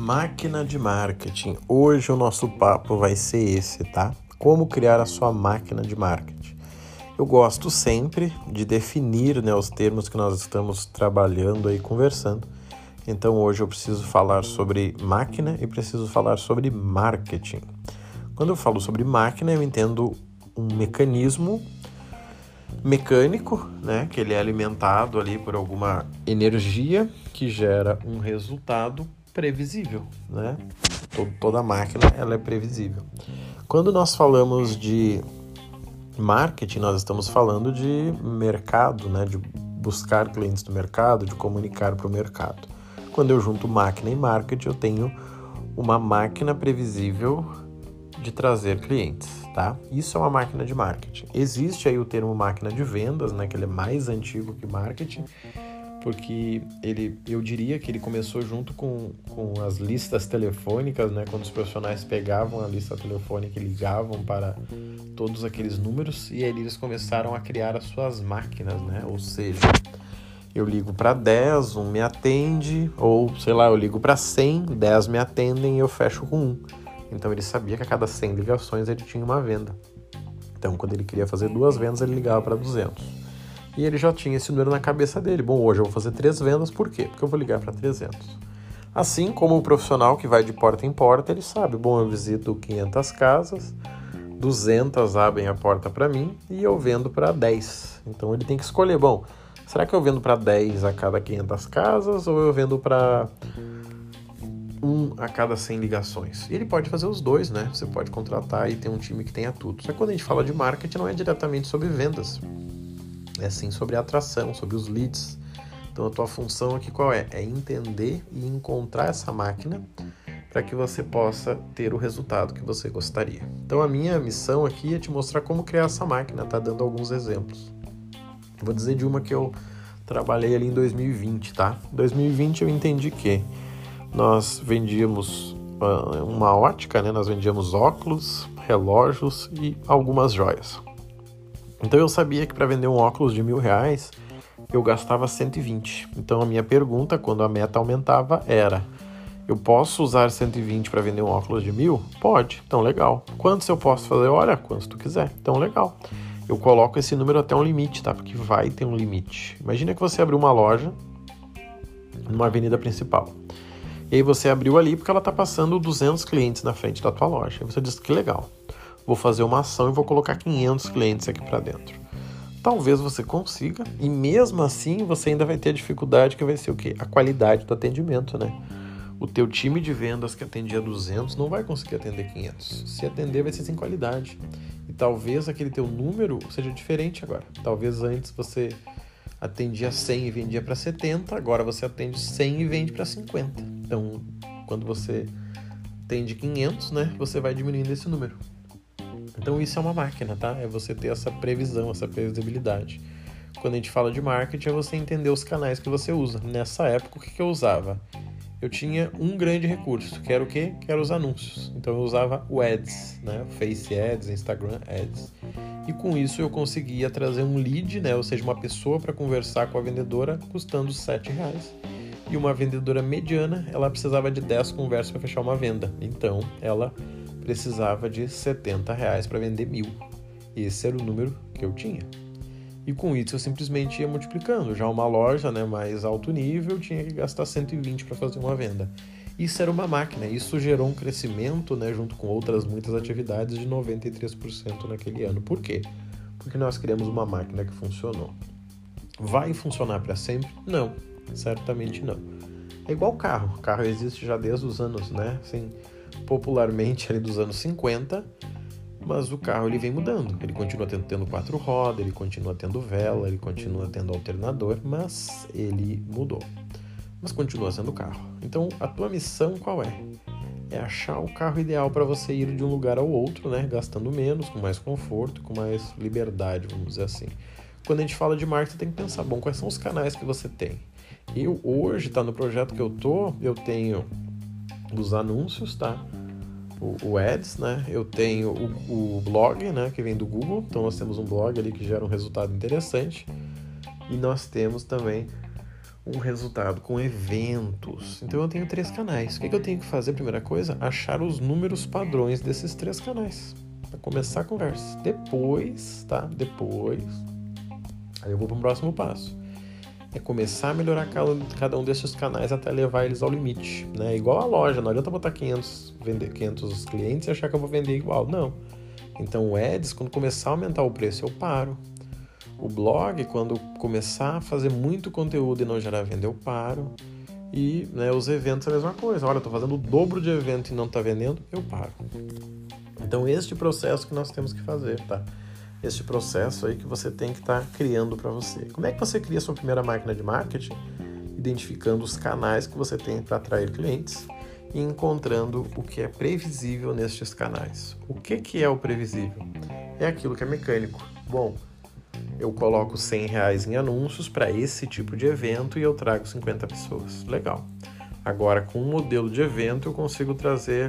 Máquina de marketing. Hoje o nosso papo vai ser esse, tá? Como criar a sua máquina de marketing. Eu gosto sempre de definir, os termos que nós estamos trabalhando e conversando. Então hoje eu preciso falar sobre máquina e preciso falar sobre marketing. Quando eu falo sobre máquina, eu entendo um mecanismo mecânico, que ele é alimentado ali por alguma energia que gera um resultado previsível, Toda máquina ela é previsível. Quando nós falamos de marketing, nós estamos falando de mercado, de buscar clientes do mercado, de comunicar para o mercado. Quando eu junto máquina e marketing, eu tenho uma máquina previsível de trazer clientes, tá? Isso é uma máquina de marketing. Existe aí o termo máquina de vendas, que ele é mais antigo que marketing, porque eu diria que ele começou junto com as listas telefônicas, quando os profissionais pegavam a lista telefônica e ligavam para todos aqueles números, e aí eles começaram a criar as suas máquinas, ou seja, eu ligo para 10, 1 me atende, ou eu ligo para 100, 10 me atendem e eu fecho com 1. Então ele sabia que a cada 100 ligações ele tinha uma venda. Então quando ele queria fazer 2 vendas, ele ligava para 200. E ele já tinha esse número na cabeça dele. Bom, hoje eu vou fazer 3 vendas, por quê? Porque eu vou ligar para 300. Assim como o profissional que vai de porta em porta, ele sabe, eu visito 500 casas, 200 abrem a porta para mim e eu vendo para 10. Então ele tem que escolher, será que eu vendo para 10 a cada 500 casas ou eu vendo para 1 a cada 100 ligações? E ele pode fazer os dois, Você pode contratar e ter um time que tenha tudo. Só que quando a gente fala de marketing, não é diretamente sobre vendas. É sim sobre a atração, sobre os leads. Então a tua função aqui qual é? É entender e encontrar essa máquina para que você possa ter o resultado que você gostaria. Então a minha missão aqui é te mostrar como criar essa máquina, tá? Dando alguns exemplos. Vou dizer de uma que eu trabalhei ali em 2020, tá? Em 2020 eu entendi que nós vendíamos uma ótica, Nós vendíamos óculos, relógios e algumas joias. Então eu sabia que para vender um óculos de R$1.000 eu gastava 120. Então a minha pergunta, quando a meta aumentava, era: eu posso usar 120 para vender um óculos de 1.000? Pode, então legal. Quantos eu posso fazer? Olha, quantos tu quiser, então legal. Eu coloco esse número até um limite, tá? Porque vai ter um limite. Imagina que você abriu uma loja numa avenida principal. E aí você abriu ali porque ela está passando 200 clientes na frente da tua loja. E você diz que legal. Vou fazer uma ação e vou colocar 500 clientes aqui para dentro. Talvez você consiga, e mesmo assim você ainda vai ter a dificuldade que vai ser o quê? A qualidade do atendimento, O teu time de vendas que atendia 200 não vai conseguir atender 500. Se atender vai ser sem qualidade. E talvez aquele teu número seja diferente agora. Talvez antes você atendia 100 e vendia para 70, agora você atende 100 e vende para 50. Então, quando você atende 500, você vai diminuindo esse número. Então isso é uma máquina, tá? É você ter essa previsão, essa previsibilidade. Quando a gente fala de marketing, é você entender os canais que você usa. Nessa época, o que eu usava? Eu tinha um grande recurso, que era o quê? Que eram os anúncios. Então eu usava o Ads, Face Ads, Instagram Ads. E com isso eu conseguia trazer um lead, ou seja, uma pessoa para conversar com a vendedora, custando R$7. E uma vendedora mediana, ela precisava de 10 conversas para fechar uma venda. Então ela precisava de R$70 para vender 1.000. Esse era o número que eu tinha. E com isso eu simplesmente ia multiplicando. Já uma loja mais alto nível tinha que gastar 120 para fazer uma venda. Isso era uma máquina. Isso gerou um crescimento, junto com outras muitas atividades, de 93% naquele ano. Por quê? Porque nós criamos uma máquina que funcionou. Vai funcionar para sempre? Não, certamente não. É igual carro. O carro existe já desde os anos, assim, popularmente ali dos anos 50, mas o carro ele vem mudando. Ele continua tendo 4 rodas, ele continua tendo vela, ele continua tendo alternador, mas ele mudou. Mas continua sendo carro. Então a tua missão qual é? É achar o carro ideal para você ir de um lugar ao outro, gastando menos, com mais conforto, com mais liberdade, vamos dizer assim. Quando a gente fala de marketing, tem que pensar, quais são os canais que você tem? Eu hoje, no projeto que eu tenho os anúncios, tá? O Ads, Eu tenho o blog, que vem do Google. Então nós temos um blog ali que gera um resultado interessante. E nós temos também um resultado com eventos. Então eu tenho 3 canais. O que eu tenho que fazer? Primeira coisa, achar os números padrões desses 3 canais. Para começar a conversa. Depois, aí eu vou para o próximo passo. É começar a melhorar cada um desses canais até levar eles ao limite, né? Igual a loja, não adianta botar 500 clientes e achar que eu vou vender igual. Não. Então o Ads, quando começar a aumentar o preço, eu paro. O blog, quando começar a fazer muito conteúdo e não gerar venda, eu paro. E, né, os eventos é a mesma coisa. Olha, eu estou fazendo o dobro de evento e não está vendendo, eu paro. Então, este processo que nós temos que fazer, tá? Este processo aí que você tem que estar criando para você. Como é que você cria a sua primeira máquina de marketing? Identificando os canais que você tem para atrair clientes e encontrando o que é previsível nestes canais. O que é o previsível? É aquilo que é mecânico. Bom, eu coloco R$100 em anúncios para esse tipo de evento e eu trago 50 pessoas. Legal. Agora, com um modelo de evento, eu consigo trazer,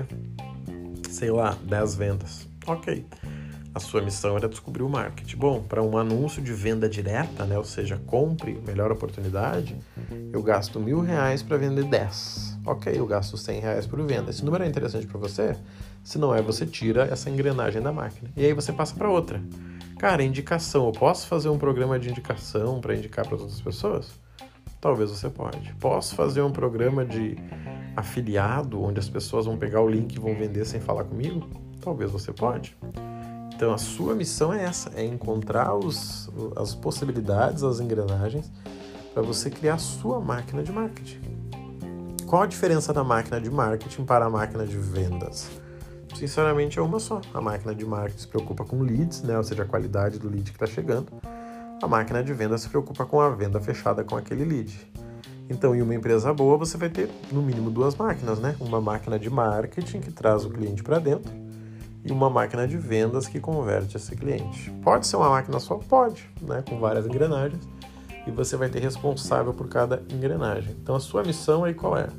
10 vendas. Ok. A sua missão era descobrir o marketing. Bom, para um anúncio de venda direta, né, ou seja, compre, melhor oportunidade, eu gasto R$1.000 para vender 10. Ok, eu gasto R$100 por venda. Esse número é interessante para você? Se não é, você tira essa engrenagem da máquina. E aí você passa para outra. Cara, indicação. Eu posso fazer um programa de indicação para indicar para outras pessoas? Talvez você pode. Posso fazer um programa de afiliado, onde as pessoas vão pegar o link e vão vender sem falar comigo? Talvez você pode. Então, a sua missão é essa, é encontrar as possibilidades, as engrenagens, para você criar a sua máquina de marketing. Qual a diferença da máquina de marketing para a máquina de vendas? Sinceramente, é uma só. A máquina de marketing se preocupa com leads, né? Ou seja, a qualidade do lead que está chegando. A máquina de venda se preocupa com a venda fechada com aquele lead. Então, em uma empresa boa, você vai ter, no mínimo, 2 máquinas, né? Uma máquina de marketing, que traz o cliente para dentro, e uma máquina de vendas que converte esse cliente. Pode ser uma máquina só? Pode, né? Com várias engrenagens, e você vai ter responsável por cada engrenagem. Então, a sua missão aí qual é?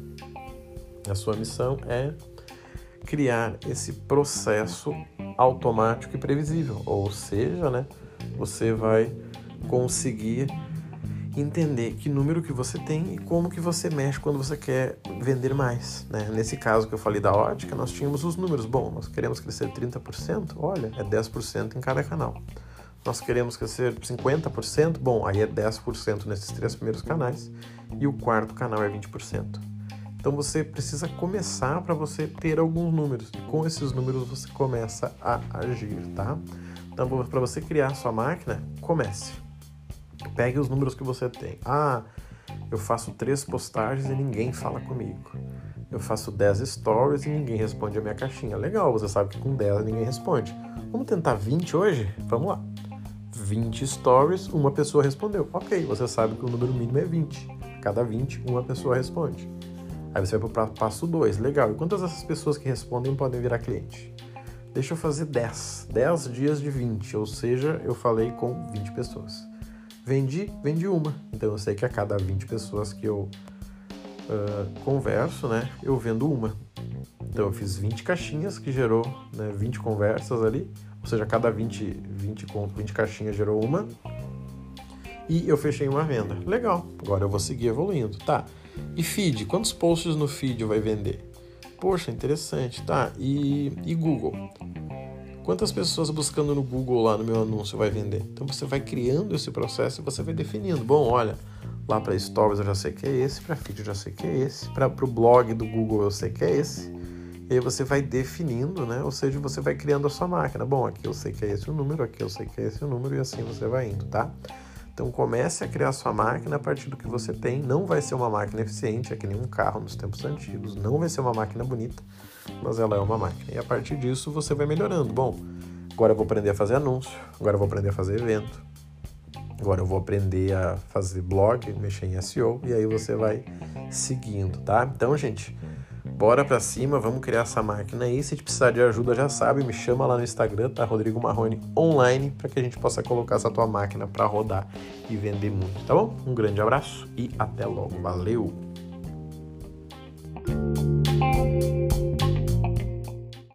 A sua missão é criar esse processo automático e previsível, ou seja, né, você vai conseguir entender que número que você tem e como que você mexe quando você quer vender mais, né? Nesse caso que eu falei da ótica, nós tínhamos os números. Bom, nós queremos crescer 30%, olha, é 10% em cada canal. Nós queremos crescer 50%, bom, aí é 10% nesses 3 primeiros canais e o 4º canal é 20%. Então você precisa começar para você ter alguns números. E com esses números você começa a agir, tá? Então para você criar a sua máquina, comece. Pegue os números que você tem. Eu faço 3 postagens e ninguém fala comigo. Eu faço 10 stories e ninguém responde a minha caixinha. Legal, você sabe que com 10 ninguém responde. Vamos tentar 20 hoje? Vamos lá. 20 stories, uma pessoa respondeu. Ok, você sabe que o número mínimo é 20. Cada 20, uma pessoa responde. Aí você vai para o passo 2. Legal, e quantas dessas pessoas que respondem podem virar cliente? Deixa eu fazer 10 dias de 20, ou seja, eu falei com 20 pessoas. Vendi uma. Então eu sei que a cada 20 pessoas que eu converso, né, eu vendo uma. Então eu fiz 20 caixinhas que gerou, né, 20 conversas ali, ou seja, cada 20 caixinhas gerou uma. E eu fechei uma venda. Legal, agora eu vou seguir evoluindo. Tá, e feed? Quantos posts no feed vai vender? Poxa, interessante. Tá, e Google? Quantas pessoas buscando no Google lá no meu anúncio vai vender? Então você vai criando esse processo e você vai definindo. Bom, olha, lá para Stories eu já sei que é esse, para feed eu já sei que é esse, para o blog do Google eu sei que é esse. E aí você vai definindo, né? Ou seja, você vai criando a sua máquina. Bom, aqui eu sei que é esse o número, aqui eu sei que é esse o número, e assim você vai indo, tá? Então comece a criar a sua máquina a partir do que você tem. Não vai ser uma máquina eficiente, é que nem um carro nos tempos antigos. Não vai ser uma máquina bonita, mas ela é uma máquina. E a partir disso você vai melhorando. Bom, agora eu vou aprender a fazer anúncio, agora eu vou aprender a fazer evento, agora eu vou aprender a fazer blog, mexer em SEO, e aí você vai seguindo, tá? Então, gente, bora pra cima, vamos criar essa máquina aí. Se precisar de ajuda, já sabe, me chama lá no Instagram, tá? Rodrigo Marrone Online, para que a gente possa colocar essa tua máquina para rodar e vender muito, tá bom? Um grande abraço e até logo. Valeu!